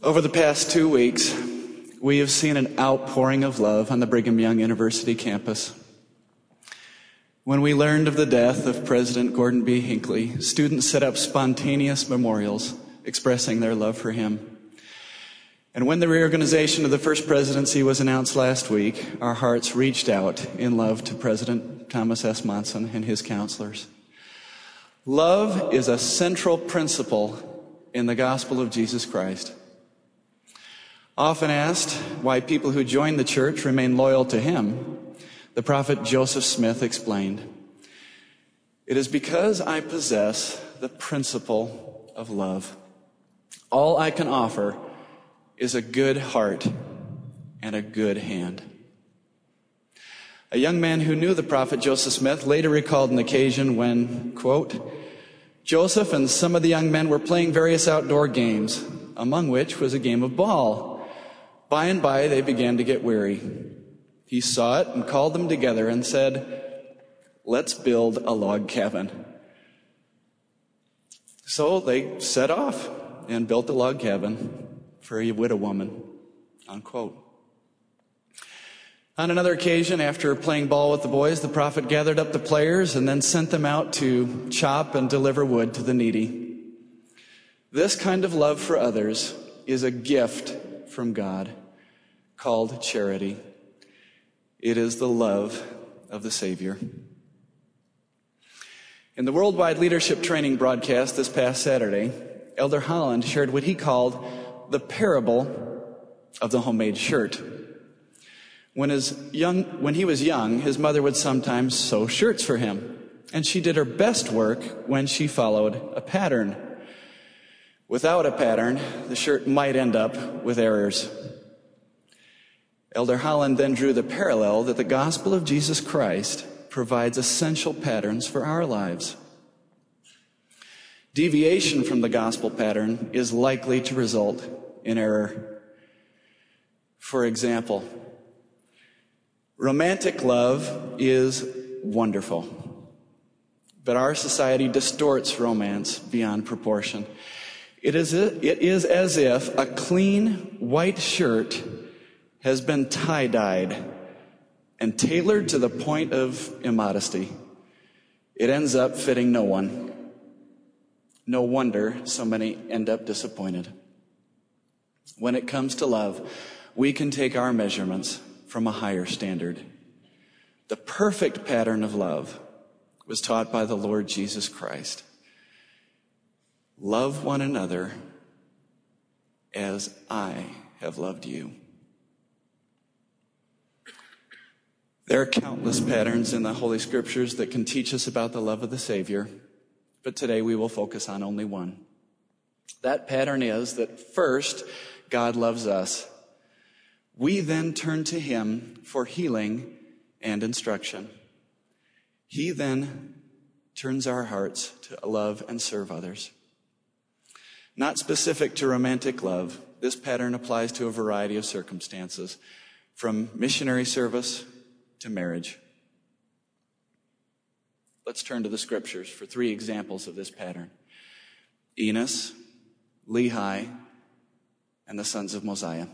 Over the past 2 weeks, we have seen an outpouring of love on the Brigham Young University campus. When we learned of the death of President Gordon B. Hinckley, students set up spontaneous memorials expressing their love for him. And when the reorganization of the first presidency was announced last week, our hearts reached out in love to President Thomas S. Monson and his counselors. Love is a central principle in the gospel of Jesus Christ. Often asked why people who join the church remain loyal to him, the prophet Joseph Smith explained, "It is because I possess the principle of love. All I can offer is a good heart and a good hand." A young man who knew the prophet Joseph Smith later recalled an occasion when, quote, "Joseph and some of the young men were playing various outdoor games, among which was a game of ball. By and by, they began to get weary. He saw it and called them together and said, 'Let's build a log cabin.' So they set off and built a log cabin for a widow woman," unquote. On another occasion, after playing ball with the boys, the prophet gathered up the players and then sent them out to chop and deliver wood to the needy. This kind of love for others is a gift from God called charity. It is the love of the Savior. In the Worldwide Leadership Training broadcast this past Saturday, Elder Holland shared what he called the parable of the homemade shirt. When he was young, his mother would sometimes sew shirts for him, and she did her best work when she followed a pattern. Without a pattern, the shirt might end up with errors. Elder Holland then drew the parallel that the gospel of Jesus Christ provides essential patterns for our lives. Deviation from the gospel pattern is likely to result in error. For example, romantic love is wonderful, but our society distorts romance beyond proportion. It is as if a clean white shirt has been tie-dyed and tailored to the point of immodesty. It ends up fitting no one. No wonder so many end up disappointed. When it comes to love, we can take our measurements from a higher standard. The perfect pattern of love was taught by the Lord Jesus Christ. Love one another as I have loved you. There are countless patterns in the Holy Scriptures that can teach us about the love of the Savior, but today we will focus on only one. That pattern is that first, God loves us. We then turn to him for healing and instruction. He then turns our hearts to love and serve others. Not specific to romantic love, this pattern applies to a variety of circumstances, from missionary service to marriage. Let's turn to the scriptures for 3 examples of this pattern: Enos, Lehi, and the sons of Mosiah.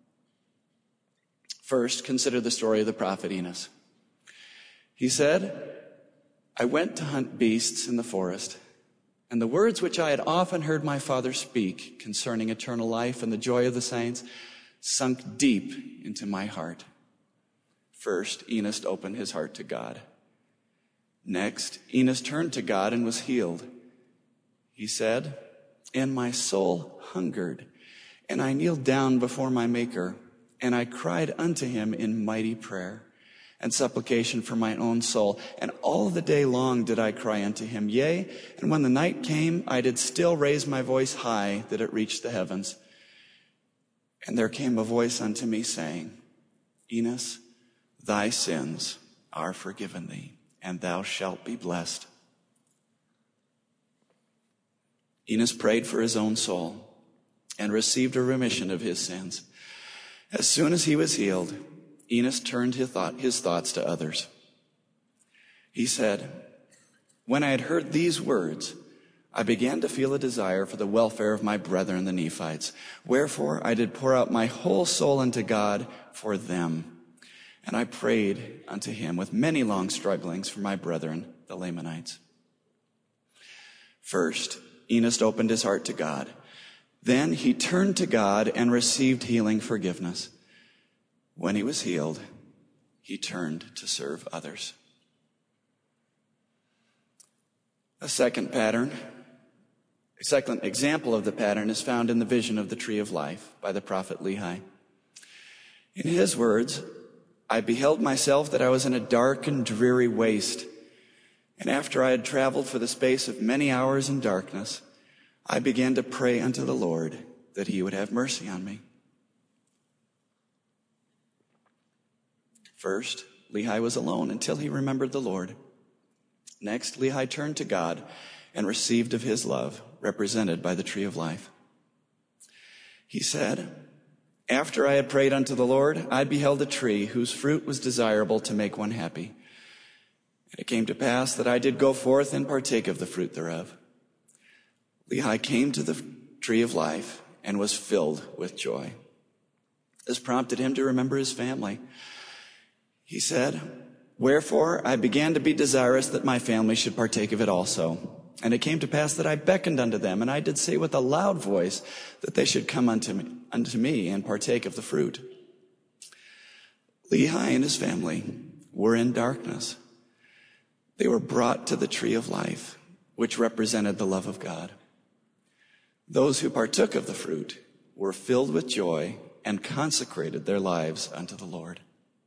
First, consider the story of the prophet Enos. He said, "I went to hunt beasts in the forest, and the words which I had often heard my father speak concerning eternal life and the joy of the saints sunk deep into my heart." First, Enos opened his heart to God. Next, Enos turned to God and was healed. He said, "And my soul hungered, and I kneeled down before my Maker, and I cried unto him in mighty prayer and supplication for my own soul. And all the day long did I cry unto him. Yea, and when the night came, I did still raise my voice high that it reached the heavens. And there came a voice unto me saying, Enos, thy sins are forgiven thee, and thou shalt be blessed." Enos prayed for his own soul and received a remission of his sins. As soon as he was healed, Enos turned his thoughts to others. He said, "When I had heard these words, I began to feel a desire for the welfare of my brethren, the Nephites. Wherefore I did pour out my whole soul unto God for them. And I prayed unto him with many long strugglings for my brethren, the Lamanites. First, Enos opened his heart to God. Then he turned to God and received healing forgiveness. When he was healed, he turned to serve others. A second example of the pattern is found in the vision of the tree of life by the prophet Lehi. In his words, I beheld myself that I was in a dark and dreary waste. And after I had traveled for the space of many hours in darkness, I began to pray unto the Lord that he would have mercy on me. First, Lehi was alone until he remembered the Lord. Next, Lehi turned to God and received of his love, represented by the tree of life. He said, after I had prayed unto the Lord, I beheld a tree whose fruit was desirable to make one happy. And it came to pass that I did go forth and partake of the fruit thereof. Lehi came to the tree of life and was filled with joy. This prompted him to remember his family. He said, wherefore I began to be desirous that my family should partake of it also. And it came to pass that I beckoned unto them, and I did say with a loud voice that they should come unto me and partake of the fruit. Lehi and his family were in darkness. They were brought to the tree of life, which represented the love of God. Those who partook of the fruit were filled with joy and consecrated their lives unto the Lord.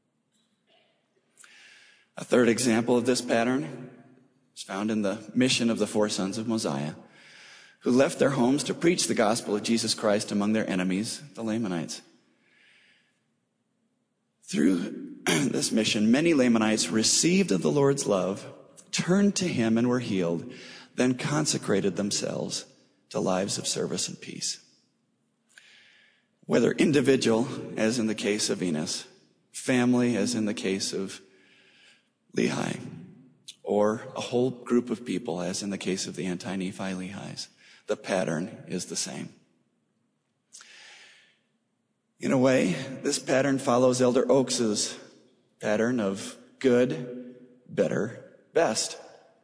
A third example of this pattern is found in the mission of the four sons of Mosiah, who left their homes to preach the gospel of Jesus Christ among their enemies, the Lamanites. Through this mission, many Lamanites received of the Lord's love, turned to him and were healed, then consecrated themselves to lives of service and peace. Whether individual, as in the case of Enos, family, as in the case of Lehi, or a whole group of people, as in the case of the anti-Nephi Lehis, the pattern is the same. In a way, this pattern follows Elder Oakes' pattern of good, better, best.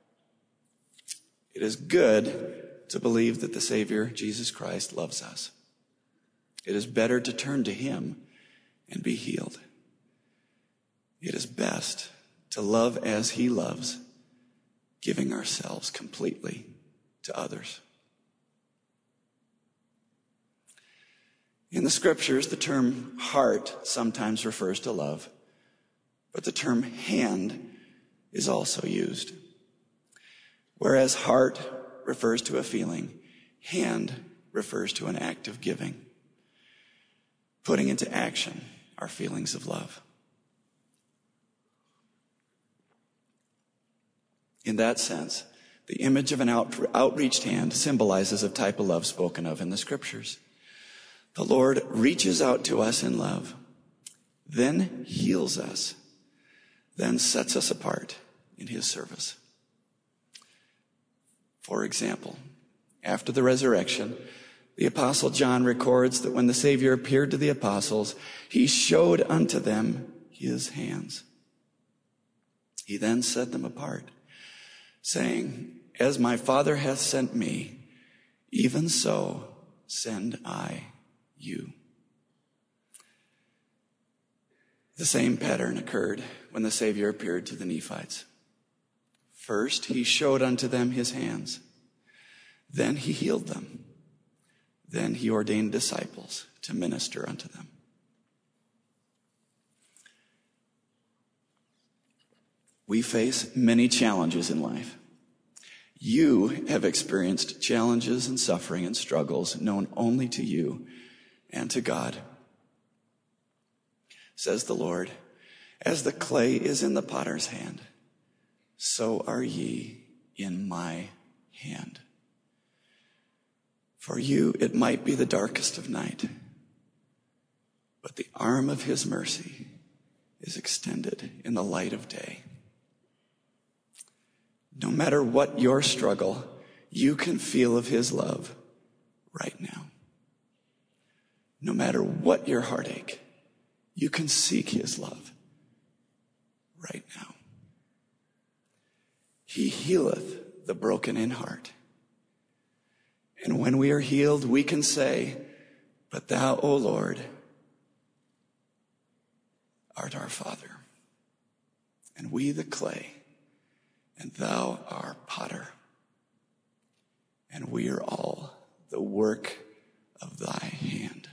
It is good to believe that the Savior, Jesus Christ, loves us. It is better to turn to him and be healed. It is best to love as he loves, giving ourselves completely to others. In the scriptures, the term heart sometimes refers to love, but the term hand is also used. Whereas heart refers to a feeling, hand refers to an act of giving, putting into action our feelings of love. In that sense, the image of an outreached hand symbolizes a type of love spoken of in the scriptures. The Lord reaches out to us in love, then heals us, then sets us apart in his service. For example, after the resurrection, the Apostle John records that when the Savior appeared to the apostles, he showed unto them his hands. He then set them apart, saying, as my Father hath sent me, even so send I you. The same pattern occurred when the Savior appeared to the Nephites. First, he showed unto them his hands. Then he healed them. Then he ordained disciples to minister unto them. We face many challenges in life. You have experienced challenges and suffering and struggles known only to you and to God. Says the Lord, as the clay is in the potter's hand, so are ye in my hand. For you, it might be the darkest of night, but the arm of his mercy is extended in the light of day. No matter what your struggle, you can feel of his love right now. No matter what your heartache, you can seek his love right now. He healeth the broken in heart. And when we are healed, we can say, but thou, O Lord, art our Father, and we the clay, and thou our potter, and we are all the work of thy hand.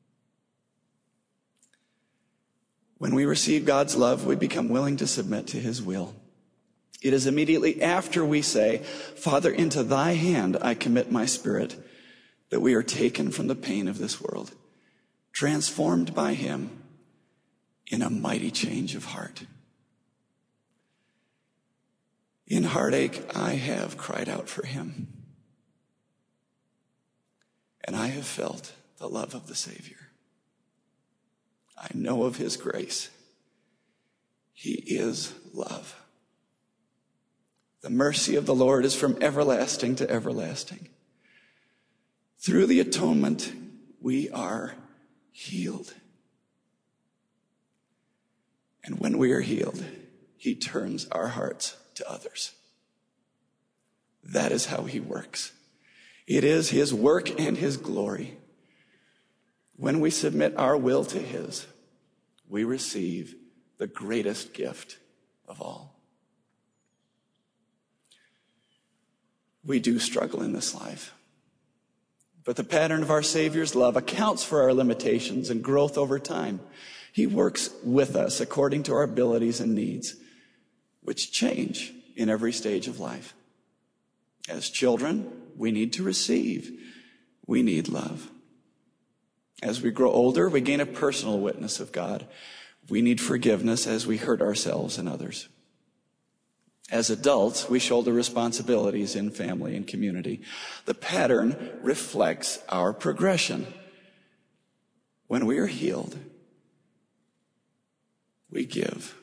When we receive God's love, we become willing to submit to his will. It is immediately after we say, Father, into thy hand I commit my spirit, that we are taken from the pain of this world, transformed by him in a mighty change of heart. In heartache, I have cried out for him, and I have felt the love of the Savior. I know of his grace. He is love. The mercy of the Lord is from everlasting to everlasting. Through the atonement, we are healed. And when we are healed, he turns our hearts to others. That is how he works. It is his work and his glory. When we submit our will to his, we receive the greatest gift of all. We do struggle in this life, but the pattern of our Savior's love accounts for our limitations and growth over time. He works with us according to our abilities and needs, which change in every stage of life. As children, we need to receive. We need love. As we grow older, we gain a personal witness of God. We need forgiveness as we hurt ourselves and others. As adults, we shoulder responsibilities in family and community. The pattern reflects our progression. When we are healed, we give.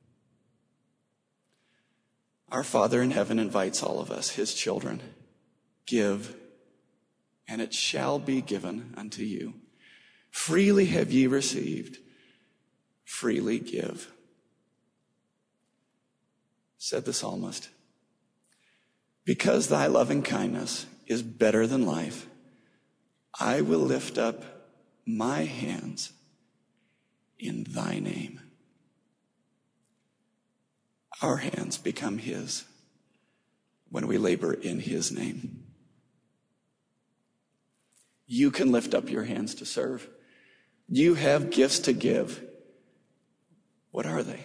Our Father in heaven invites all of us, his children, give, and it shall be given unto you. Freely have ye received, freely give. Said the psalmist, because thy loving kindness is better than life, I will lift up my hands in thy name. Our hands become his when we labor in his name. You can lift up your hands to serve. You have gifts to give. What are they?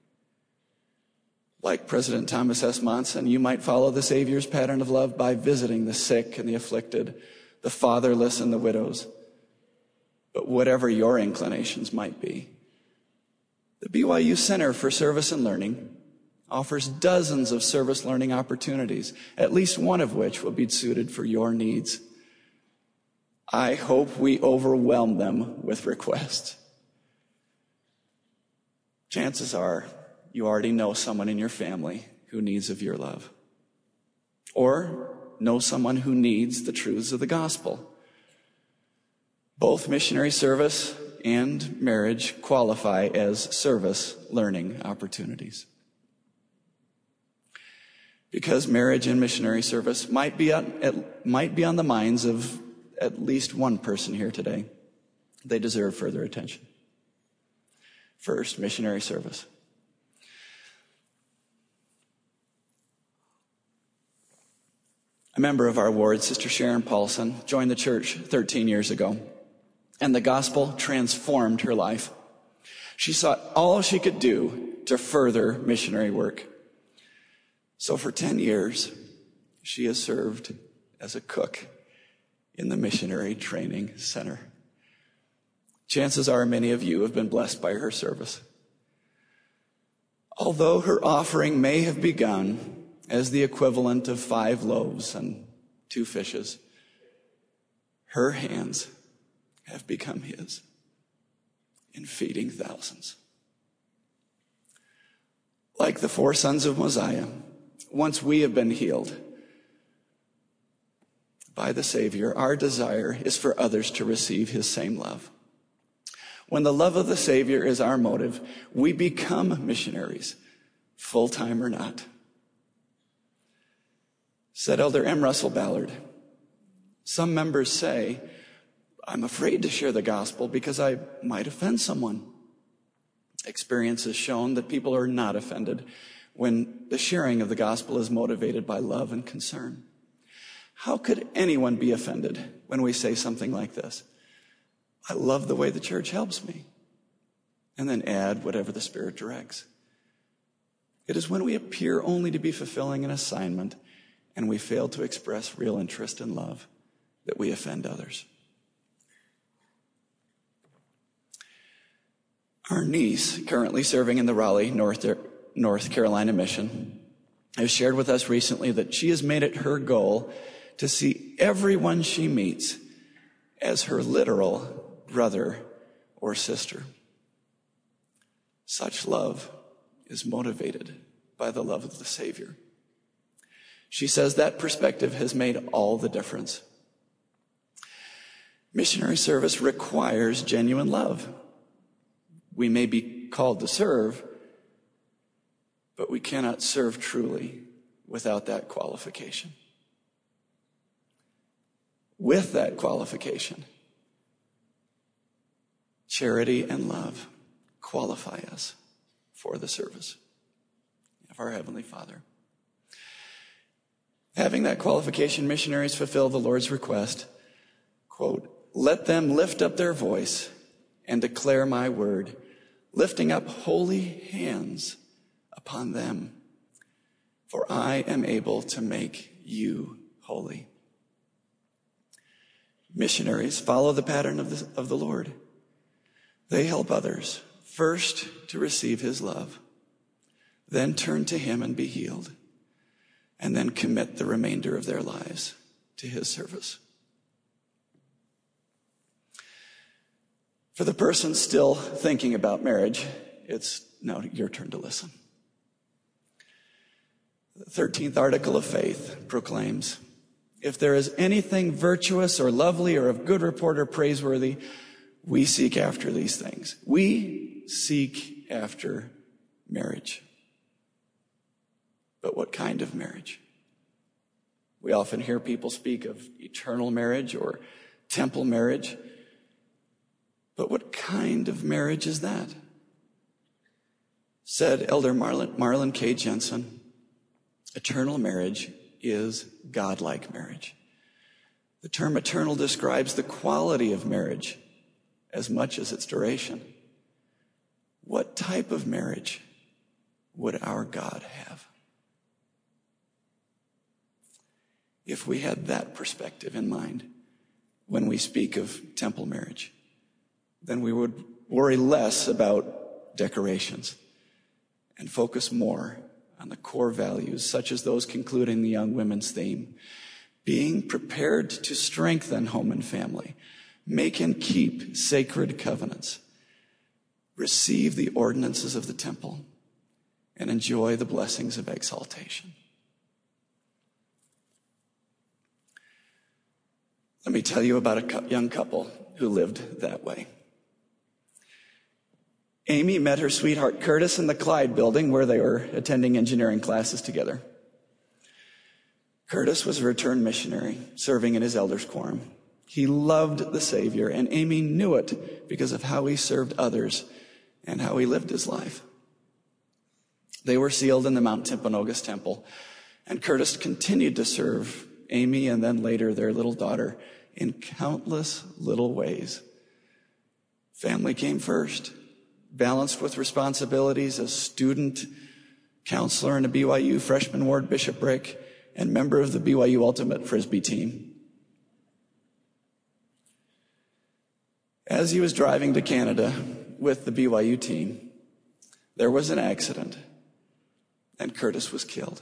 Like President Thomas S. Monson, you might follow the Savior's pattern of love by visiting the sick and the afflicted, the fatherless and the widows. But whatever your inclinations might be, the BYU Center for Service and Learning offers dozens of service learning opportunities, at least one of which will be suited for your needs. I hope we overwhelm them with requests. Chances are you already know someone in your family who needs of your love, or know someone who needs the truths of the gospel. Both missionary service and marriage qualify as service learning opportunities. Because marriage and missionary service might be on the minds of at least one person here today, they deserve further attention. First, missionary service. A member of our ward, Sister Sharon Paulson, joined the church 13 years ago, and the gospel transformed her life. She sought all she could do to further missionary work. So for 10 years, she has served as a cook in the Missionary Training Center. Chances are many of you have been blessed by her service. Although her offering may have begun as the equivalent of 5 loaves and 2 fishes, her hands have become his in feeding thousands. Like the 4 sons of Mosiah, once we have been healed, by the Savior, our desire is for others to receive his same love. When the love of the Savior is our motive, we become missionaries, full-time or not. Said Elder M. Russell Ballard, some members say, I'm afraid to share the gospel because I might offend someone. Experience has shown that people are not offended when the sharing of the gospel is motivated by love and concern. How could anyone be offended when we say something like this? I love the way the church helps me. And then add whatever the Spirit directs. It is when we appear only to be fulfilling an assignment and we fail to express real interest and love that we offend others. Our niece, currently serving in the Raleigh, North Carolina mission, has shared with us recently that she has made it her goal to see everyone she meets as her literal brother or sister. Such love is motivated by the love of the Savior. She says that perspective has made all the difference. Missionary service requires genuine love. We may be called to serve, but we cannot serve truly without that qualification. With that qualification, charity and love qualify us for the service of our Heavenly Father. Having that qualification, missionaries fulfill the Lord's request, quote, let them lift up their voice and declare my word, lifting up holy hands upon them, for I am able to make you holy. Missionaries follow the pattern of the Lord. They help others, first to receive his love, then turn to him and be healed, and then commit the remainder of their lives to his service. For the person still thinking about marriage, it's now your turn to listen. The 13th article of faith proclaims, if there is anything virtuous or lovely or of good report or praiseworthy, we seek after these things. We seek after marriage. But what kind of marriage? We often hear people speak of eternal marriage or temple marriage. But what kind of marriage is that? Said Elder Marlon K. Jensen, eternal marriage is godlike marriage. The term eternal describes the quality of marriage as much as its duration. What type of marriage would our God have? If we had that perspective in mind when we speak of temple marriage, then we would worry less about decorations and focus more on the core values, such as those concluding the young women's theme. Being prepared to strengthen home and family, make and keep sacred covenants, receive the ordinances of the temple, and enjoy the blessings of exaltation. Let me tell you about a young couple who lived that way. Amy met her sweetheart Curtis in the Clyde building where they were attending engineering classes together. Curtis was a returned missionary serving in his elders' quorum. He loved the Savior, and Amy knew it because of how he served others and how he lived his life. They were sealed in the Mount Timpanogos Temple, and Curtis continued to serve Amy and then later their little daughter in countless little ways. Family came first, balanced with responsibilities as student, counselor in a BYU freshman ward bishopric, and member of the BYU Ultimate Frisbee team. As he was driving to Canada with the BYU team, there was an accident, and Curtis was killed.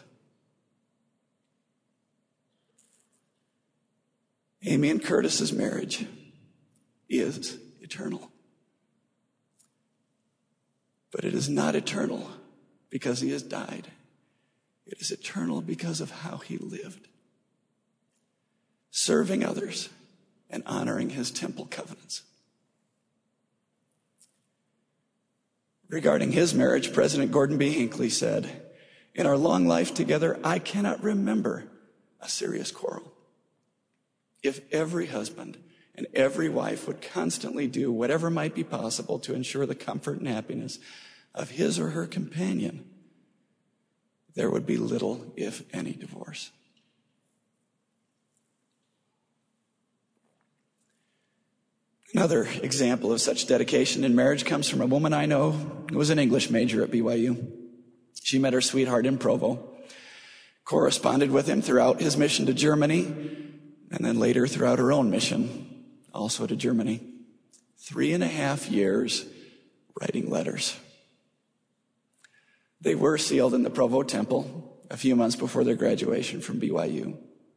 Amy and Curtis's marriage is eternal. But it is not eternal because he has died. It is eternal because of how he lived. serving others, and honoring his temple covenants. Regarding his marriage, President Gordon B. Hinckley said, "In our long life together, I cannot remember a serious quarrel. If every husband and every wife would constantly do whatever might be possible to ensure the comfort and happiness of his or her companion, there would be little, if any, divorce." Another example of such dedication in marriage comes from a woman I know who was an English major at BYU. She met her sweetheart in Provo, corresponded with him throughout his mission to Germany, and then later throughout her own mission, also to Germany. 3.5 years writing letters. They were sealed in the Provo Temple a few months before their graduation from BYU.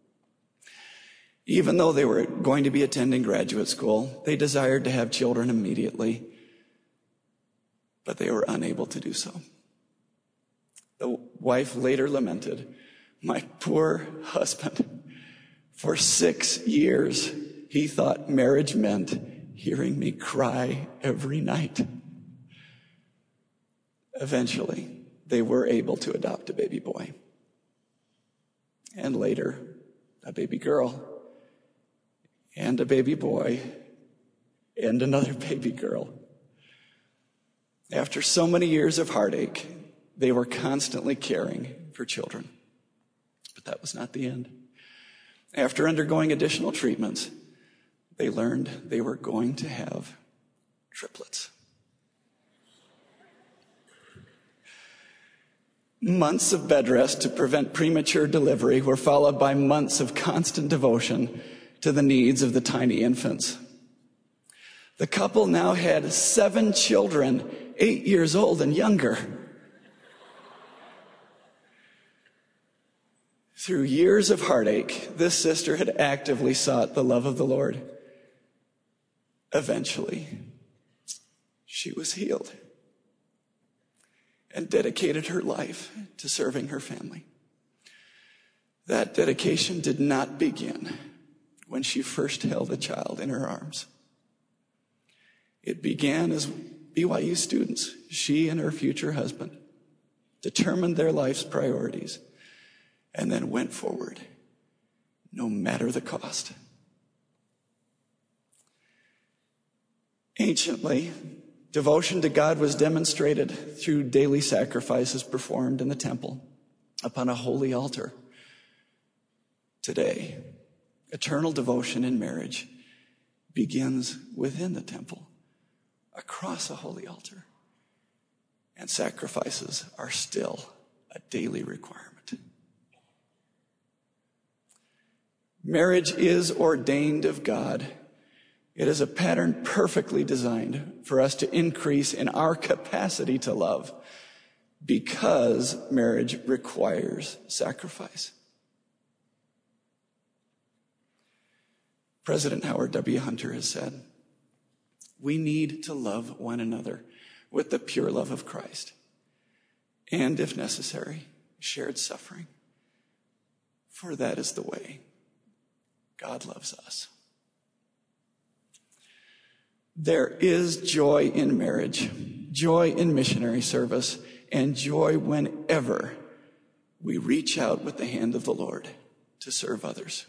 Even though they were going to be attending graduate school, they desired to have children immediately, but they were unable to do so. The wife later lamented, "My poor husband, for 6 years, he thought marriage meant hearing me cry every night." Eventually, they were able to adopt a baby boy, and later, a baby girl, and a baby boy, and another baby girl. After so many years of heartache, they were constantly caring for children. But that was not the end. After undergoing additional treatments, they learned they were going to have triplets. Months of bed rest to prevent premature delivery were followed by months of constant devotion to the needs of the tiny infants. The couple now had 7 children, 8 years old and younger. Through years of heartache, this sister had actively sought the love of the Lord. Eventually, she was healed and dedicated her life to serving her family. That dedication did not begin when she first held a child in her arms. It began as BYU students. She and her future husband determined their life's priorities and then went forward, no matter the cost. Anciently, devotion to God was demonstrated through daily sacrifices performed in the temple upon a holy altar. Today, eternal devotion in marriage begins within the temple, across a holy altar, and sacrifices are still a daily requirement. Marriage is ordained of God. It is a pattern perfectly designed for us to increase in our capacity to love, because marriage requires sacrifice. President Howard W. Hunter has said, "We need to love one another with the pure love of Christ, and if necessary, shared suffering. For that is the way God loves us." There is joy in marriage, joy in missionary service, and joy whenever we reach out with the hand of the Lord to serve others.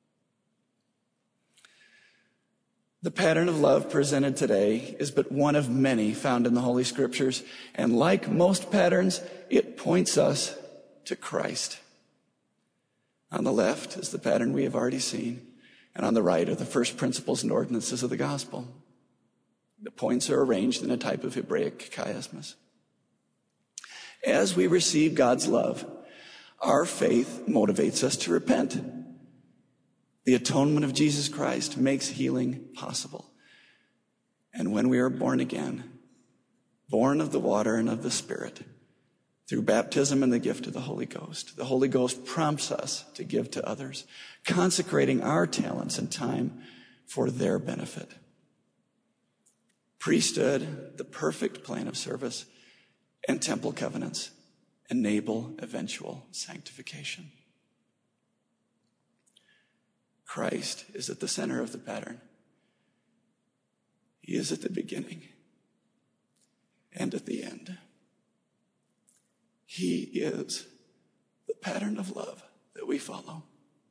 The pattern of love presented today is but one of many found in the Holy Scriptures, and like most patterns, it points us to Christ. On the left is the pattern we have already seen, and on the right are the first principles and ordinances of the gospel. The points are arranged in a type of Hebraic chiasmus. As we receive God's love, our faith motivates us to repent. The atonement of Jesus Christ makes healing possible. And when we are born again, born of the water and of the Spirit, through baptism and the gift of the Holy Ghost prompts us to give to others, consecrating our talents and time for their benefit. Priesthood, the perfect plan of service, and temple covenants enable eventual sanctification. Christ is at the center of the pattern. He is at the beginning and at the end. He is the pattern of love that we follow.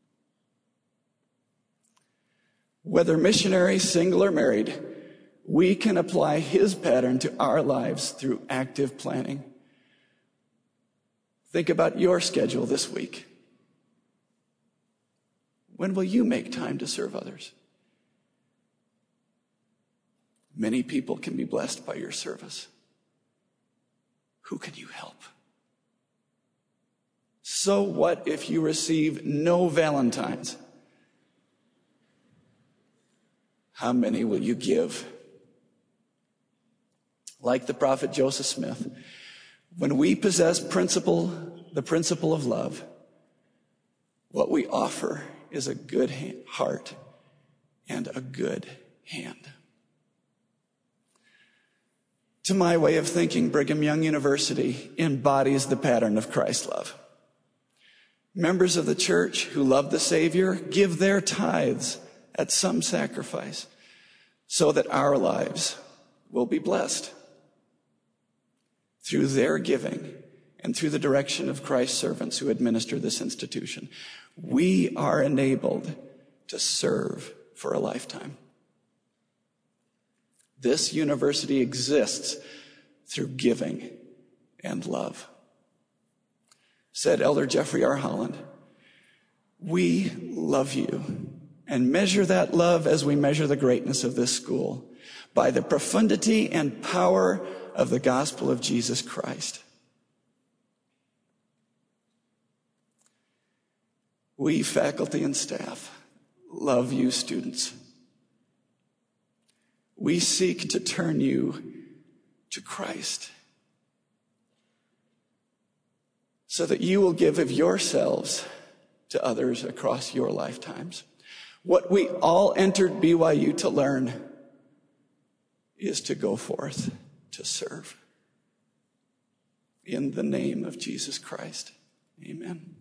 Whether missionary, single, or married, we can apply his pattern to our lives through active planning. Think about your schedule this week. When will you make time to serve others? Many people can be blessed by your service. Who can you help? So what if you receive no Valentines? How many will you give? Like the prophet Joseph Smith, when we possess the principle of love, what we offer is a good heart and a good hand. To my way of thinking, Brigham Young University embodies the pattern of Christ's love. Members of the church who love the Savior give their tithes at some sacrifice so that our lives will be blessed. Through their giving and through the direction of Christ's servants who administer this institution, we are enabled to serve for a lifetime. This university exists through giving and love. Said Elder Jeffrey R. Holland, we love you and measure that love as we measure the greatness of this school by the profundity and power of the gospel of Jesus Christ. We, faculty and staff, love you, students. We seek to turn you to Christ so that you will give of yourselves to others across your lifetimes. What we all entered BYU to learn is to go forth to serve. In the name of Jesus Christ, amen.